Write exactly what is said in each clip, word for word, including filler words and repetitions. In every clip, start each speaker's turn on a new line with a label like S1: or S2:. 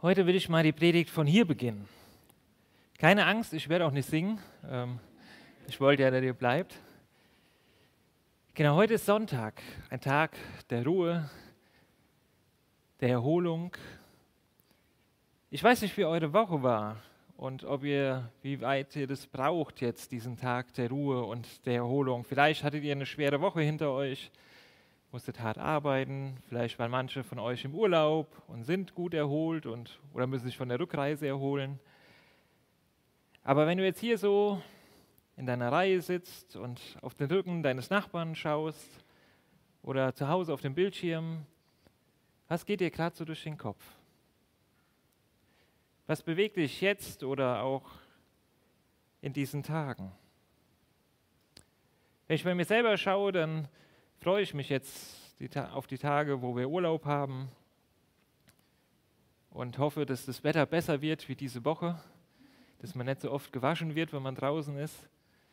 S1: Heute will ich mal die Predigt von hier beginnen. Keine Angst, ich werde auch nicht singen. Ähm, ich wollte ja, dass ihr bleibt. Genau, heute ist Sonntag, ein Tag der Ruhe, der Erholung. Ich weiß nicht, wie eure Woche war und ob ihr, wie weit ihr das braucht jetzt, diesen Tag der Ruhe und der Erholung. Vielleicht hattet ihr eine schwere Woche hinter euch, musstet hart arbeiten, vielleicht waren manche von euch im Urlaub und sind gut erholt und, oder müssen sich von der Rückreise erholen. Aber wenn du jetzt hier so in deiner Reihe sitzt und auf den Rücken deines Nachbarn schaust oder zu Hause auf dem Bildschirm, was geht dir gerade so durch den Kopf? Was bewegt dich jetzt oder auch in diesen Tagen? Wenn ich bei mir selber schaue, dann freue ich mich jetzt die Ta- auf die Tage, wo wir Urlaub haben und hoffe, dass das Wetter besser wird wie diese Woche, dass man nicht so oft gewaschen wird, wenn man draußen ist.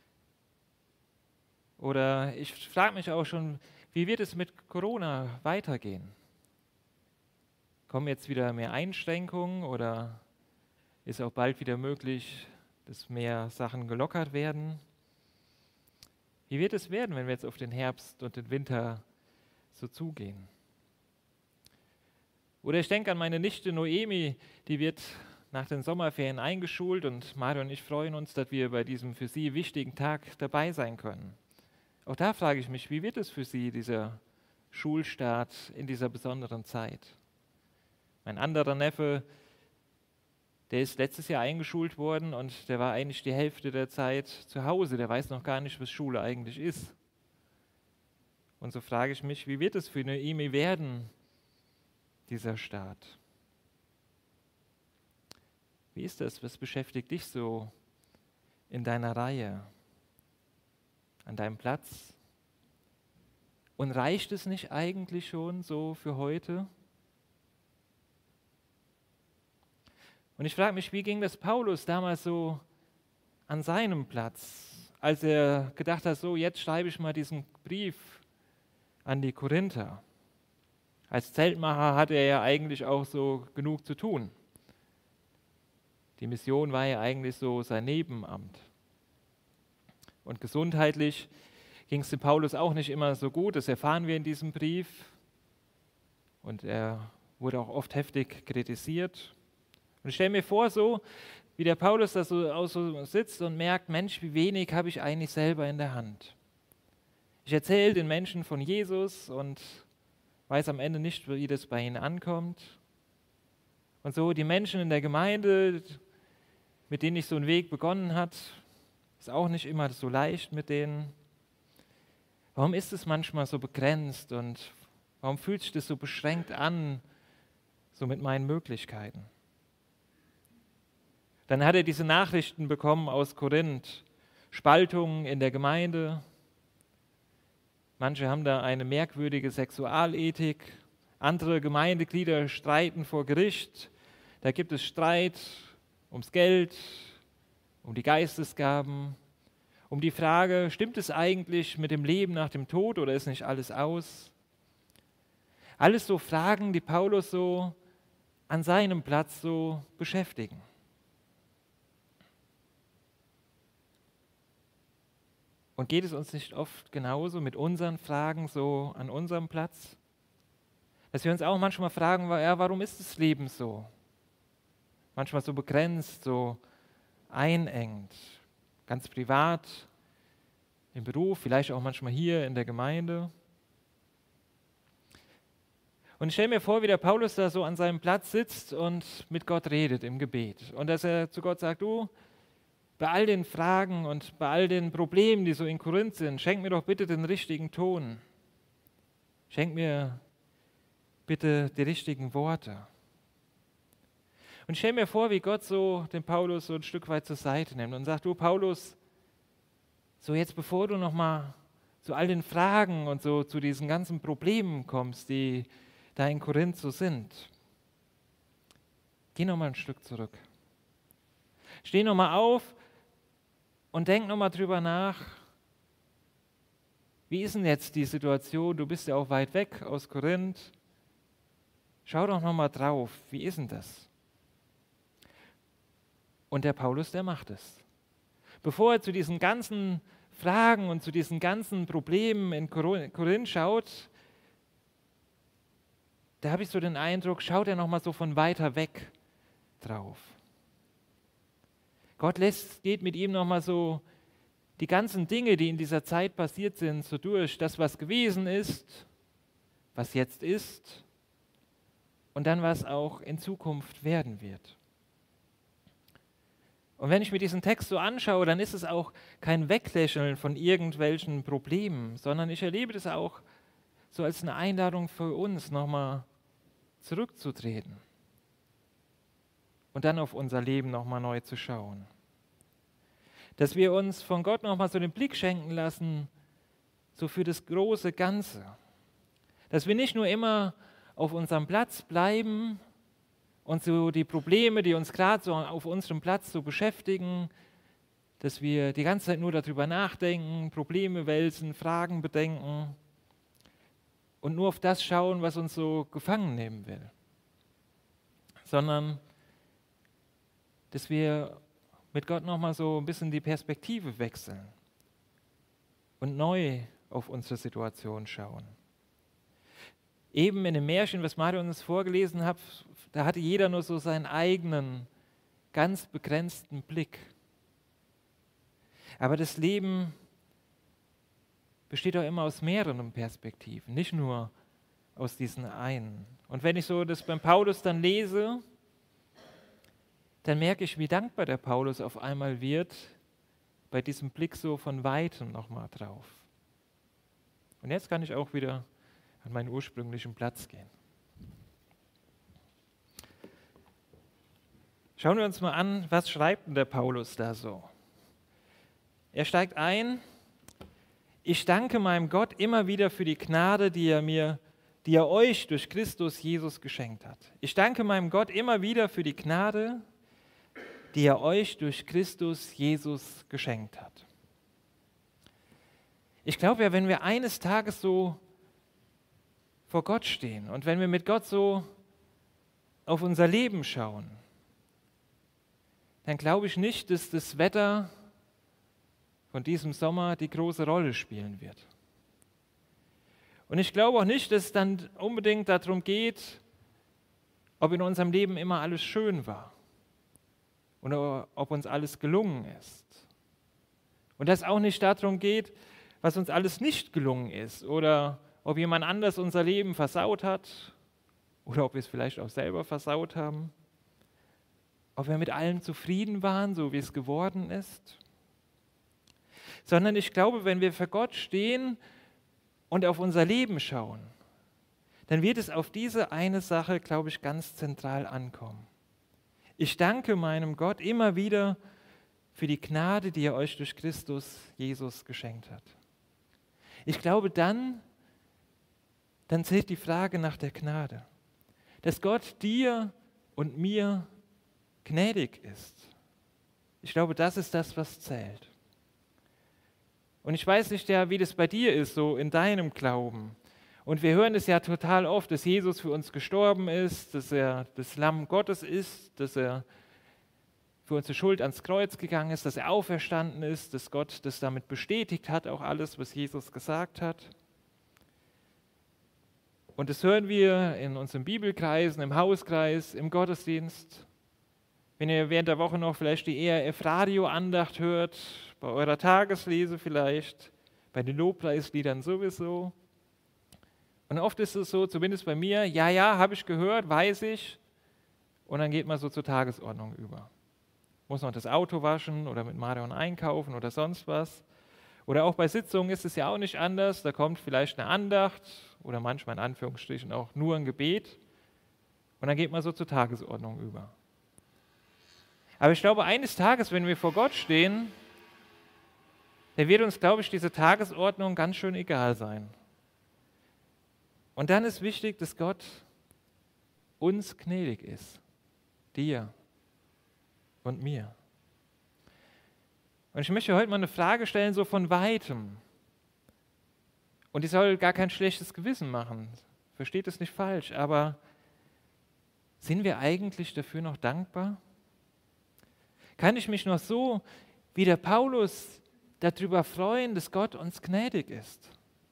S1: Oder ich frage mich auch schon, wie wird es mit Corona weitergehen? Kommen jetzt wieder mehr Einschränkungen oder ist auch bald wieder möglich, dass mehr Sachen gelockert werden? Wie wird es werden, wenn wir jetzt auf den Herbst und den Winter so zugehen? Oder ich denke an meine Nichte Noemi, die wird nach den Sommerferien eingeschult und Mario und ich freuen uns, dass wir bei diesem für sie wichtigen Tag dabei sein können. Auch da frage ich mich, wie wird es für sie, dieser Schulstart in dieser besonderen Zeit? Mein anderer Neffe, der ist letztes Jahr eingeschult worden und der war eigentlich die Hälfte der Zeit zu Hause. Der weiß noch gar nicht, was Schule eigentlich ist. Und so frage ich mich, wie wird es für Noemi werden, dieser Start? Wie ist das? Was beschäftigt dich so in deiner Reihe, an deinem Platz? Und reicht es nicht eigentlich schon so für heute? Und ich frage mich, wie ging das Paulus damals so an seinem Platz, als er gedacht hat, so jetzt schreibe ich mal diesen Brief an die Korinther. Als Zeltmacher hatte er ja eigentlich auch so genug zu tun. Die Mission war ja eigentlich so sein Nebenamt. Und gesundheitlich ging es dem Paulus auch nicht immer so gut, das erfahren wir in diesem Brief. Und er wurde auch oft heftig kritisiert. Und ich stelle mir vor, so wie der Paulus da so, auch so sitzt und merkt, Mensch, wie wenig habe ich eigentlich selber in der Hand. Ich erzähle den Menschen von Jesus und weiß am Ende nicht, wie das bei ihnen ankommt. Und so die Menschen in der Gemeinde, mit denen ich so einen Weg begonnen habe, ist auch nicht immer so leicht mit denen. Warum ist es manchmal so begrenzt und warum fühlt sich das so beschränkt an, so mit meinen Möglichkeiten? Dann hat er diese Nachrichten bekommen aus Korinth, Spaltungen in der Gemeinde. Manche haben da eine merkwürdige Sexualethik, andere Gemeindeglieder streiten vor Gericht. Da gibt es Streit ums Geld, um die Geistesgaben, um die Frage, stimmt es eigentlich mit dem Leben nach dem Tod oder ist nicht alles aus? Alles so Fragen, die Paulus so an seinem Platz so beschäftigen. Und geht es uns nicht oft genauso mit unseren Fragen so an unserem Platz? Dass wir uns auch manchmal fragen, ja, warum ist das Leben so? Manchmal so begrenzt, so einengt, ganz privat, im Beruf, vielleicht auch manchmal hier in der Gemeinde. Und ich stelle mir vor, wie der Paulus da so an seinem Platz sitzt und mit Gott redet im Gebet. Und dass er zu Gott sagt, du, bei all den Fragen und bei all den Problemen, die so in Korinth sind, schenk mir doch bitte den richtigen Ton. Schenk mir bitte die richtigen Worte. Und ich stelle mir vor, wie Gott so den Paulus so ein Stück weit zur Seite nimmt und sagt, du Paulus, so jetzt bevor du nochmal zu all den Fragen und so zu diesen ganzen Problemen kommst, die da in Korinth so sind, geh nochmal ein Stück zurück. Steh nochmal auf und denk nochmal drüber nach, wie ist denn jetzt die Situation? Du bist ja auch weit weg aus Korinth. Schau doch nochmal drauf, wie ist denn das? Und der Paulus, der macht es. Bevor er zu diesen ganzen Fragen und zu diesen ganzen Problemen in Korinth schaut, da habe ich so den Eindruck, schaut er nochmal so von weiter weg drauf. Gott lässt, geht mit ihm nochmal so die ganzen Dinge, die in dieser Zeit passiert sind, so durch. Das, was gewesen ist, was jetzt ist und dann, was auch in Zukunft werden wird. Und wenn ich mir diesen Text so anschaue, dann ist es auch kein Weglächeln von irgendwelchen Problemen, sondern ich erlebe das auch so als eine Einladung für uns, nochmal zurückzutreten und dann auf unser Leben nochmal neu zu schauen. Dass wir uns von Gott nochmal so den Blick schenken lassen, so für das große Ganze. Dass wir nicht nur immer auf unserem Platz bleiben und so die Probleme, die uns gerade so auf unserem Platz so beschäftigen, dass wir die ganze Zeit nur darüber nachdenken, Probleme wälzen, Fragen bedenken und nur auf das schauen, was uns so gefangen nehmen will. Sondern, dass wir mit Gott nochmal so ein bisschen die Perspektive wechseln und neu auf unsere Situation schauen. Eben in dem Märchen, was Mario uns vorgelesen hat, da hatte jeder nur so seinen eigenen, ganz begrenzten Blick. Aber das Leben besteht auch immer aus mehreren Perspektiven, nicht nur aus diesen einen. Und wenn ich so das beim Paulus dann lese, dann merke ich, wie dankbar der Paulus auf einmal wird, bei diesem Blick so von Weitem nochmal drauf. Und jetzt kann ich auch wieder an meinen ursprünglichen Platz gehen. Schauen wir uns mal an, was schreibt denn der Paulus da so? Er steigt ein: Ich danke meinem Gott immer wieder für die Gnade, die er mir, die er euch durch Christus Jesus geschenkt hat. Ich danke meinem Gott immer wieder für die Gnade, die er euch durch Christus Jesus geschenkt hat. Ich glaube ja, wenn wir eines Tages so vor Gott stehen und wenn wir mit Gott so auf unser Leben schauen, dann glaube ich nicht, dass das Wetter von diesem Sommer die große Rolle spielen wird. Und ich glaube auch nicht, dass es dann unbedingt darum geht, ob in unserem Leben immer alles schön war oder ob uns alles gelungen ist. Und dass es auch nicht darum geht, was uns alles nicht gelungen ist oder ob jemand anders unser Leben versaut hat oder ob wir es vielleicht auch selber versaut haben, ob wir mit allem zufrieden waren, so wie es geworden ist. Sondern ich glaube, wenn wir vor Gott stehen und auf unser Leben schauen, dann wird es auf diese eine Sache, glaube ich, ganz zentral ankommen. Ich danke meinem Gott immer wieder für die Gnade, die er euch durch Christus Jesus geschenkt hat. Ich glaube, dann, dann zählt die Frage nach der Gnade. Dass Gott dir und mir gnädig ist. Ich glaube, das ist das, was zählt. Und ich weiß nicht, ja, wie das bei dir ist, so in deinem Glauben. Und wir hören es ja total oft, dass Jesus für uns gestorben ist, dass er das Lamm Gottes ist, dass er für unsere Schuld ans Kreuz gegangen ist, dass er auferstanden ist, dass Gott das damit bestätigt hat, auch alles, was Jesus gesagt hat. Und das hören wir in unseren Bibelkreisen, im Hauskreis, im Gottesdienst. Wenn ihr während der Woche noch vielleicht die E R F-Radio-Andacht hört, bei eurer Tageslese vielleicht, bei den Lobpreisliedern sowieso. Und oft ist es so, zumindest bei mir, ja, ja, habe ich gehört, weiß ich. Und dann geht man so zur Tagesordnung über. Muss noch das Auto waschen oder mit Marion einkaufen oder sonst was. Oder auch bei Sitzungen ist es ja auch nicht anders. Da kommt vielleicht eine Andacht oder manchmal in Anführungsstrichen auch nur ein Gebet. Und dann geht man so zur Tagesordnung über. Aber ich glaube, eines Tages, wenn wir vor Gott stehen, dann wird uns, glaube ich, diese Tagesordnung ganz schön egal sein. Und dann ist wichtig, dass Gott uns gnädig ist, dir und mir. Und ich möchte heute mal eine Frage stellen, so von Weitem. Und die soll gar kein schlechtes Gewissen machen. Versteht es nicht falsch, aber sind wir eigentlich dafür noch dankbar? Kann ich mich noch so wie der Paulus darüber freuen, dass Gott uns gnädig ist?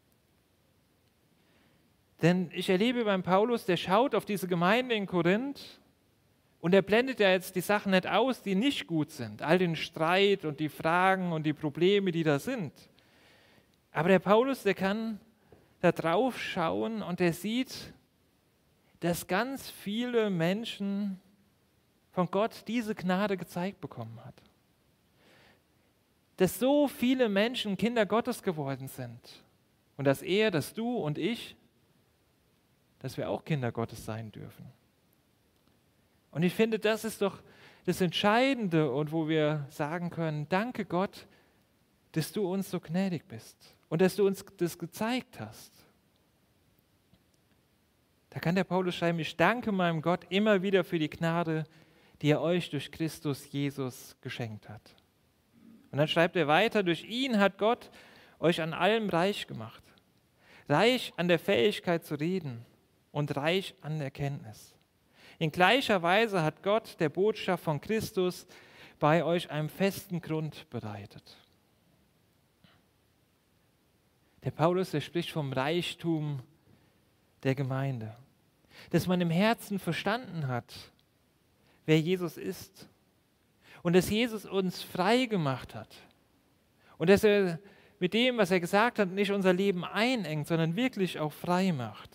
S1: Denn ich erlebe beim Paulus, der schaut auf diese Gemeinde in Korinth und er blendet ja jetzt die Sachen nicht aus, die nicht gut sind. All den Streit und die Fragen und die Probleme, die da sind. Aber der Paulus, der kann da drauf schauen und er sieht, dass ganz viele Menschen von Gott diese Gnade gezeigt bekommen hat. Dass so viele Menschen Kinder Gottes geworden sind und dass er, dass du und ich, dass wir auch Kinder Gottes sein dürfen. Und ich finde, das ist doch das Entscheidende und wo wir sagen können, danke Gott, dass du uns so gnädig bist und dass du uns das gezeigt hast. Da kann der Paulus schreiben, ich danke meinem Gott immer wieder für die Gnade, die er euch durch Christus Jesus geschenkt hat. Und dann schreibt er weiter, durch ihn hat Gott euch an allem reich gemacht. Reich an der Fähigkeit zu reden und reich an Erkenntnis. In gleicher Weise hat Gott der Botschaft von Christus bei euch einen festen Grund bereitet. Der Paulus, der spricht vom Reichtum der Gemeinde. Dass man im Herzen verstanden hat, wer Jesus ist. Und dass Jesus uns frei gemacht hat. Und dass er mit dem, was er gesagt hat, nicht unser Leben einengt, sondern wirklich auch frei macht.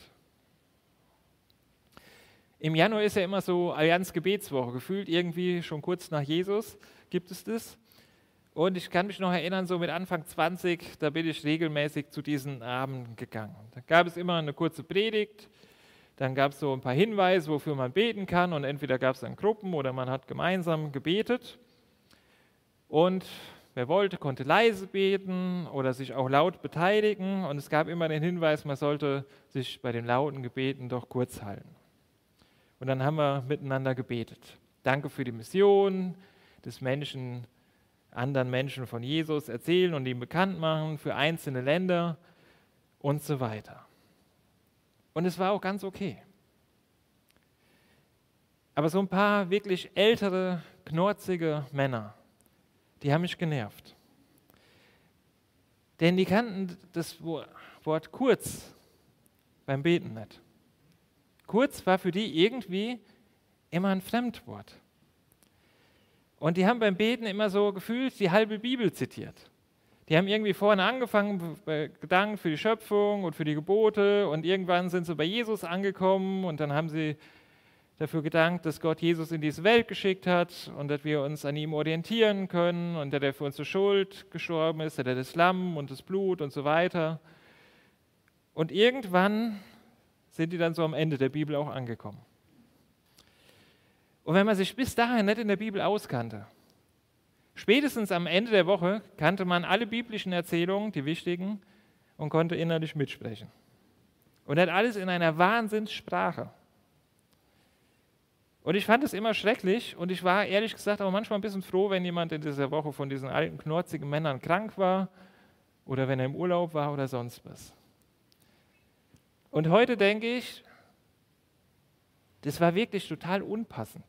S1: Im Januar ist ja immer so Allianz-Gebetswoche, gefühlt irgendwie schon kurz nach Jesus gibt es das. Und ich kann mich noch erinnern, so mit Anfang zwanzig, da bin ich regelmäßig zu diesen Abenden gegangen. Da gab es immer eine kurze Predigt, dann gab es so ein paar Hinweise, wofür man beten kann und entweder gab es dann Gruppen oder man hat gemeinsam gebetet. Und wer wollte, konnte leise beten oder sich auch laut beteiligen und es gab immer den Hinweis, man sollte sich bei den lauten Gebeten doch kurz halten. Und dann haben wir miteinander gebetet. Danke für die Mission, des Menschen, anderen Menschen von Jesus erzählen und ihn bekannt machen, für einzelne Länder und so weiter. Und es war auch ganz okay. Aber so ein paar wirklich ältere, knorzige Männer, die haben mich genervt. Denn die kannten das Wort kurz beim Beten nicht. Kurz war für die irgendwie immer ein Fremdwort. Und die haben beim Beten immer so gefühlt die halbe Bibel zitiert. Die haben irgendwie vorne angefangen, bei Gedanken für die Schöpfung und für die Gebote und irgendwann sind sie bei Jesus angekommen und dann haben sie dafür gedankt, dass Gott Jesus in diese Welt geschickt hat und dass wir uns an ihm orientieren können und dass er für unsere Schuld gestorben ist, dass er das Lamm und das Blut und so weiter. Und irgendwann sind die dann so am Ende der Bibel auch angekommen. Und wenn man sich bis dahin nicht in der Bibel auskannte, spätestens am Ende der Woche kannte man alle biblischen Erzählungen, die wichtigen, und konnte innerlich mitsprechen. Und hat alles in einer Wahnsinnssprache. Und ich fand es immer schrecklich und ich war ehrlich gesagt auch manchmal ein bisschen froh, wenn jemand in dieser Woche von diesen alten, knorzigen Männern krank war oder wenn er im Urlaub war oder sonst was. Und heute denke ich, das war wirklich total unpassend.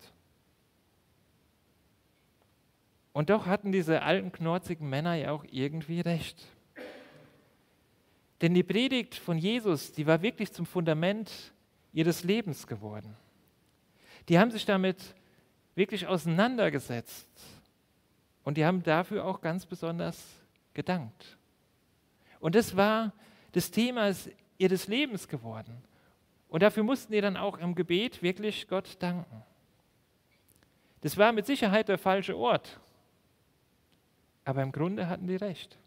S1: Und doch hatten diese alten, knorzigen Männer ja auch irgendwie recht. Denn die Predigt von Jesus, die war wirklich zum Fundament ihres Lebens geworden. Die haben sich damit wirklich auseinandergesetzt und die haben dafür auch ganz besonders gedankt. Und das war das Thema ihres Lebens geworden. Und dafür mussten die dann auch im Gebet wirklich Gott danken. Das war mit Sicherheit der falsche Ort, aber im Grunde hatten die recht.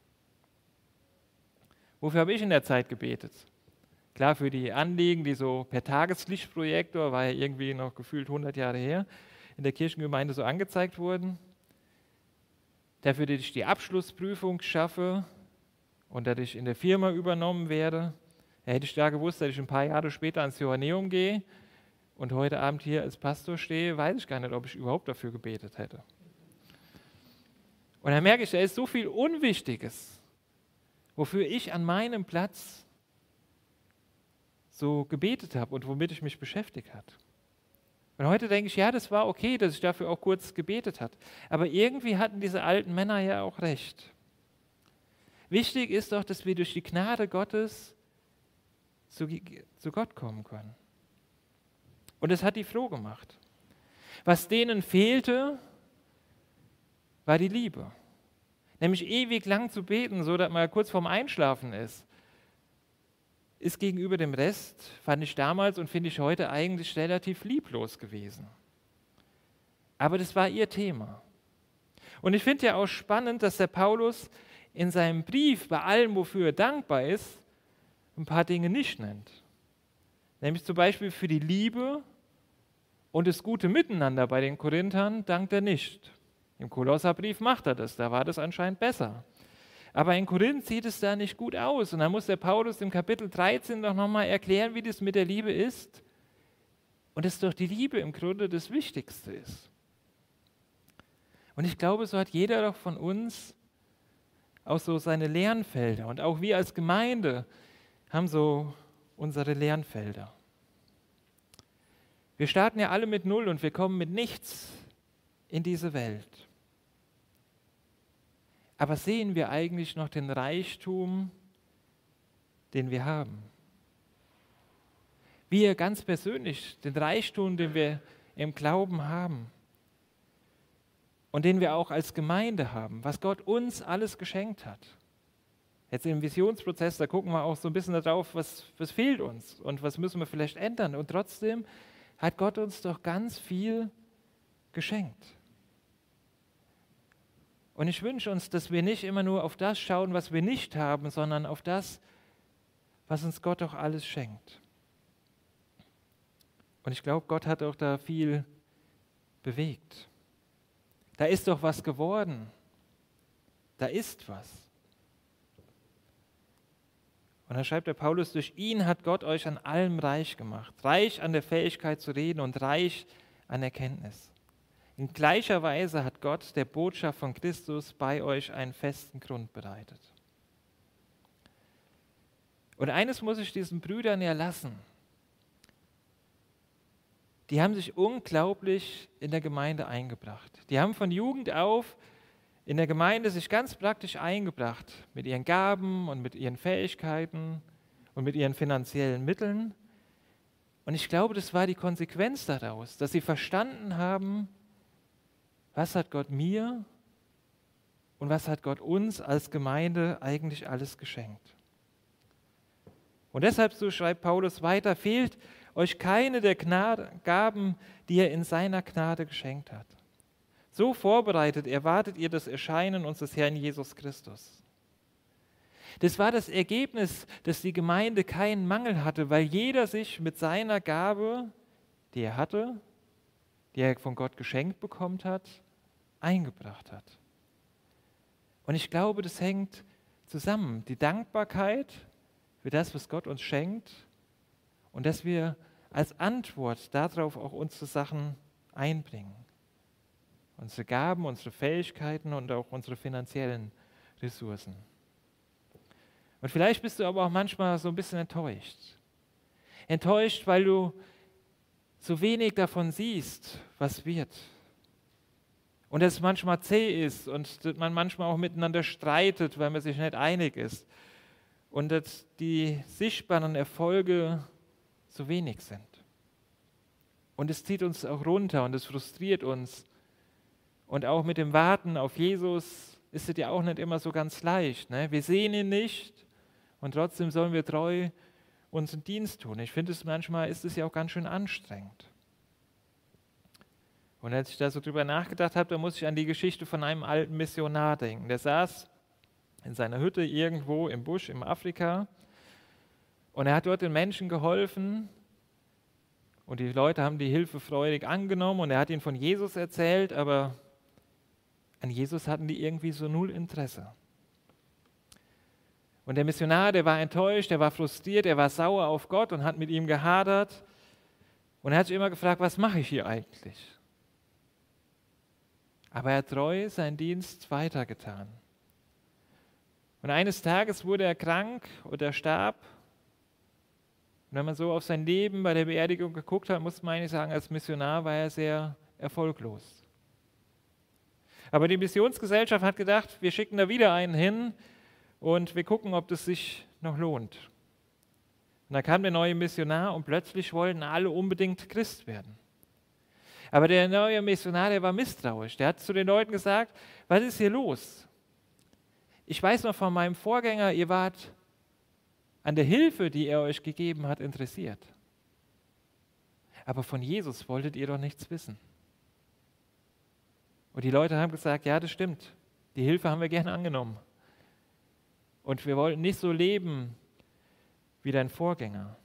S1: Wofür habe ich in der Zeit gebetet? Klar, für die Anliegen, die so per Tageslichtprojektor, war ja irgendwie noch gefühlt hundert Jahre her, in der Kirchengemeinde so angezeigt wurden. Dafür, dass ich die Abschlussprüfung schaffe und dass ich in der Firma übernommen werde. Ja, hätte ich da gewusst, dass ich ein paar Jahre später ans Johanneum gehe und heute Abend hier als Pastor stehe, weiß ich gar nicht, ob ich überhaupt dafür gebetet hätte. Und dann merke ich, da ist so viel Unwichtiges, wofür ich an meinem Platz so gebetet habe und womit ich mich beschäftigt habe. Und heute denke ich, ja, das war okay, dass ich dafür auch kurz gebetet habe. Aber irgendwie hatten diese alten Männer ja auch recht. Wichtig ist doch, dass wir durch die Gnade Gottes zu, zu Gott kommen können. Und das hat die froh gemacht. Was denen fehlte, war die Liebe. Nämlich ewig lang zu beten, so dass man kurz vorm Einschlafen ist, ist gegenüber dem Rest, fand ich damals und finde ich heute eigentlich relativ lieblos gewesen. Aber das war ihr Thema. Und ich finde ja auch spannend, dass der Paulus in seinem Brief bei allem, wofür er dankbar ist, ein paar Dinge nicht nennt. Nämlich zum Beispiel für die Liebe und das gute Miteinander bei den Korinthern dankt er nicht. Im Kolosserbrief macht er das, da war das anscheinend besser. Aber in Korinth sieht es da nicht gut aus. Und dann muss der Paulus im Kapitel dreizehn doch nochmal erklären, wie das mit der Liebe ist. Und dass doch die Liebe im Grunde das Wichtigste ist. Und ich glaube, so hat jeder doch von uns auch so seine Lernfelder. Und auch wir als Gemeinde haben so unsere Lernfelder. Wir starten ja alle mit Null und wir kommen mit nichts in diese Welt. Aber sehen wir eigentlich noch den Reichtum, den wir haben? Wir ganz persönlich, den Reichtum, den wir im Glauben haben und den wir auch als Gemeinde haben, was Gott uns alles geschenkt hat. Jetzt im Visionsprozess, da gucken wir auch so ein bisschen darauf, was, was fehlt uns und was müssen wir vielleicht ändern. Und trotzdem hat Gott uns doch ganz viel geschenkt. Und ich wünsche uns, dass wir nicht immer nur auf das schauen, was wir nicht haben, sondern auf das, was uns Gott doch alles schenkt. Und ich glaube, Gott hat auch da viel bewegt. Da ist doch was geworden. Da ist was. Und da schreibt der Paulus, durch ihn hat Gott euch an allem reich gemacht. Reich an der Fähigkeit zu reden und reich an Erkenntnis. In gleicher Weise hat Gott der Botschaft von Christus bei euch einen festen Grund bereitet. Und eines muss ich diesen Brüdern ja lassen. Die haben sich unglaublich in der Gemeinde eingebracht. Die haben von Jugend auf in der Gemeinde sich ganz praktisch eingebracht, mit ihren Gaben und mit ihren Fähigkeiten und mit ihren finanziellen Mitteln. Und ich glaube, das war die Konsequenz daraus, dass sie verstanden haben, was hat Gott mir und was hat Gott uns als Gemeinde eigentlich alles geschenkt. Und deshalb, so schreibt Paulus weiter, fehlt euch keine der Gnade, Gaben, die er in seiner Gnade geschenkt hat. So vorbereitet erwartet ihr das Erscheinen unseres Herrn Jesus Christus. Das war das Ergebnis, dass die Gemeinde keinen Mangel hatte, weil jeder sich mit seiner Gabe, die er hatte, die er von Gott geschenkt bekommen hat, eingebracht hat. Und ich glaube, das hängt zusammen. Die Dankbarkeit für das, was Gott uns schenkt und dass wir als Antwort darauf auch unsere Sachen einbringen. Unsere Gaben, unsere Fähigkeiten und auch unsere finanziellen Ressourcen. Und vielleicht bist du aber auch manchmal so ein bisschen enttäuscht. Enttäuscht, weil du so wenig davon siehst, was wird. Und dass es manchmal zäh ist und man manchmal auch miteinander streitet, weil man sich nicht einig ist. Und dass die sichtbaren Erfolge so wenig sind. Und es zieht uns auch runter und es frustriert uns. Und auch mit dem Warten auf Jesus ist es ja auch nicht immer so ganz leicht. Ne? Wir sehen ihn nicht und trotzdem sollen wir treu unseren Dienst tun. Ich finde, es manchmal ist es ja auch ganz schön anstrengend. Und als ich da so drüber nachgedacht habe, da muss ich an die Geschichte von einem alten Missionar denken. Der saß in seiner Hütte irgendwo im Busch in Afrika und er hat dort den Menschen geholfen und die Leute haben die Hilfe freudig angenommen und er hat ihnen von Jesus erzählt, aber an Jesus hatten die irgendwie so null Interesse. Und der Missionar, der war enttäuscht, der war frustriert, er war sauer auf Gott und hat mit ihm gehadert und er hat sich immer gefragt, was mache ich hier eigentlich? Aber er hat treu seinen Dienst weitergetan. Und eines Tages wurde er krank und er starb. Und wenn man so auf sein Leben bei der Beerdigung geguckt hat, muss man eigentlich sagen, als Missionar war er sehr erfolglos. Aber die Missionsgesellschaft hat gedacht, wir schicken da wieder einen hin und wir gucken, ob das sich noch lohnt. Und da kam der neue Missionar und plötzlich wollten alle unbedingt Christ werden. Aber der neue Missionar, der war misstrauisch. Der hat zu den Leuten gesagt, was ist hier los? Ich weiß noch von meinem Vorgänger, ihr wart an der Hilfe, die er euch gegeben hat, interessiert. Aber von Jesus wolltet ihr doch nichts wissen. Und die Leute haben gesagt, ja, das stimmt. Die Hilfe haben wir gerne angenommen. Und wir wollten nicht so leben wie dein Vorgänger.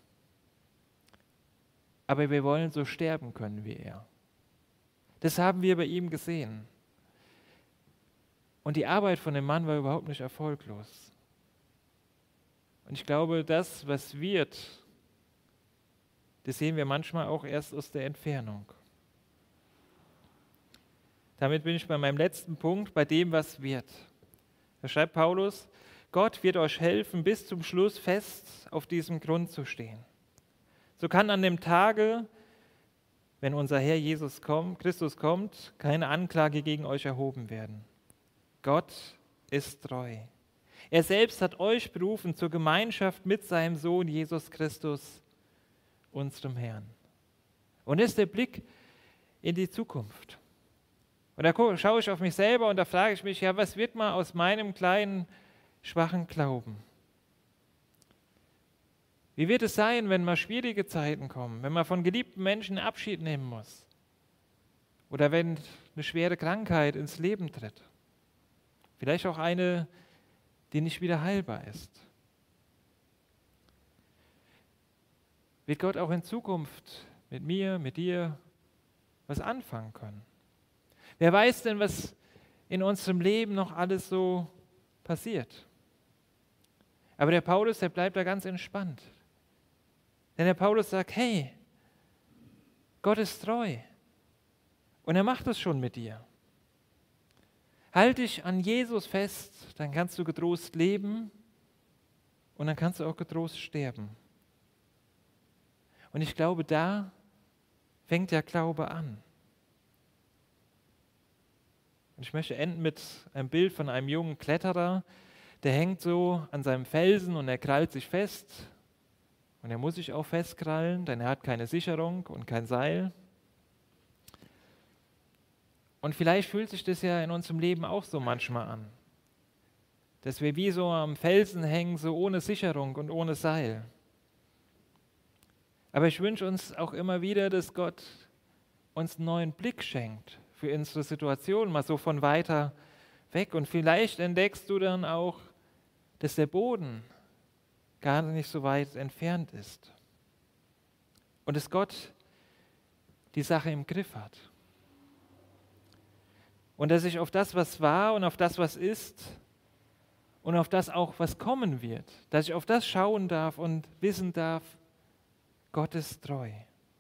S1: Aber wir wollen so sterben können wie er. Das haben wir bei ihm gesehen. Und die Arbeit von dem Mann war überhaupt nicht erfolglos. Und ich glaube, das, was wird, das sehen wir manchmal auch erst aus der Entfernung. Damit bin ich bei meinem letzten Punkt, bei dem, was wird. Da schreibt Paulus, Gott wird euch helfen, bis zum Schluss fest auf diesem Grund zu stehen. So kann an dem Tage, wenn unser Herr Jesus kommt, Christus kommt, keine Anklage gegen euch erhoben werden. Gott ist treu. Er selbst hat euch berufen zur Gemeinschaft mit seinem Sohn Jesus Christus, unserem Herrn. Und das ist der Blick in die Zukunft. Und da schaue ich auf mich selber und da frage ich mich, ja, was wird mal aus meinem kleinen, schwachen Glauben? Wie wird es sein, wenn mal schwierige Zeiten kommen, wenn man von geliebten Menschen Abschied nehmen muss? Oder wenn eine schwere Krankheit ins Leben tritt? Vielleicht auch eine, die nicht wieder heilbar ist. Wird Gott auch in Zukunft mit mir, mit dir was anfangen können? Wer weiß denn, was in unserem Leben noch alles so passiert? Aber der Paulus, der bleibt da ganz entspannt. Denn der Paulus sagt, hey, Gott ist treu und er macht es schon mit dir. Halt dich an Jesus fest, dann kannst du getrost leben und dann kannst du auch getrost sterben. Und ich glaube, da fängt der Glaube an. Und ich möchte enden mit einem Bild von einem jungen Kletterer, der hängt so an seinem Felsen und er krallt sich fest. Und er muss sich auch festkrallen, denn er hat keine Sicherung und kein Seil. Und vielleicht fühlt sich das ja in unserem Leben auch so manchmal an, dass wir wie so am Felsen hängen, so ohne Sicherung und ohne Seil. Aber ich wünsche uns auch immer wieder, dass Gott uns einen neuen Blick schenkt für unsere Situation, mal so von weiter weg. Und vielleicht entdeckst du dann auch, dass der Boden gar nicht so weit entfernt ist. Und dass Gott die Sache im Griff hat. Und dass ich auf das, was war und auf das, was ist und auf das auch, was kommen wird, dass ich auf das schauen darf und wissen darf, Gott ist treu.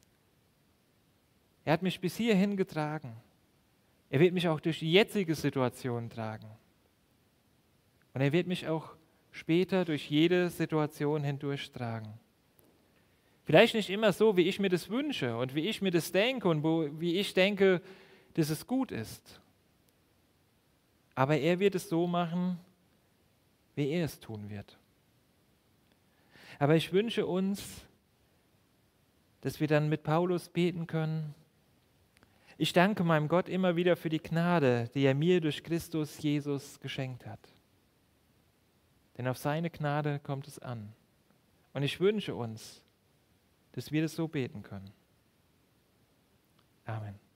S1: Er hat mich bis hierhin getragen. Er wird mich auch durch die jetzige Situation tragen. Und er wird mich auch später durch jede Situation hindurch tragen. Vielleicht nicht immer so, wie ich mir das wünsche und wie ich mir das denke und wo, wie ich denke, dass es gut ist. Aber er wird es so machen, wie er es tun wird. Aber ich wünsche uns, dass wir dann mit Paulus beten können. Ich danke meinem Gott immer wieder für die Gnade, die er mir durch Christus Jesus geschenkt hat. Denn auf seine Gnade kommt es an. Und ich wünsche uns, dass wir das so beten können. Amen.